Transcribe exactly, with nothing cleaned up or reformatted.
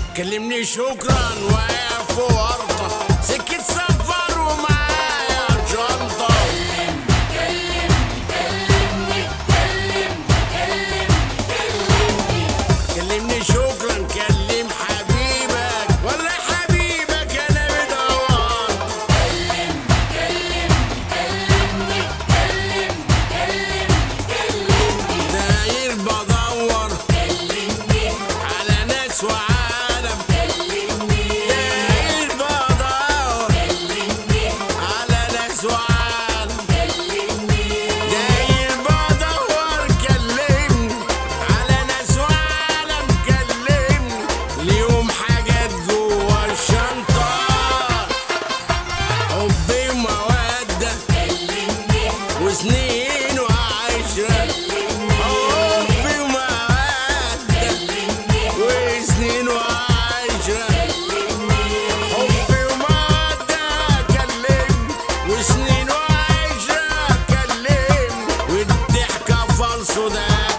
كلمني شكرا واقف ورطة سكة سفر ومعايا شنطة. كلم كلمني كلم كلم كلمني كلمني شكرا كلم حبيبك ولا حبيبك انا بدور. كلم كلم كلمني كلم كلم كلمني داير بدور كلمني على ناس وعالم. كلمني داير بدور كلمني على ناس وعالم. كلمني داير بدور كلمني على ناس وعالم. كلمني اليوم حاجات جوا الشنطة حب ومودة كلمني وسنين وعشرة. حب ومودة وسنين وعشرة. حب ومودة كلمني وسنين وعشرة. كلمني والضحكة فالصو ده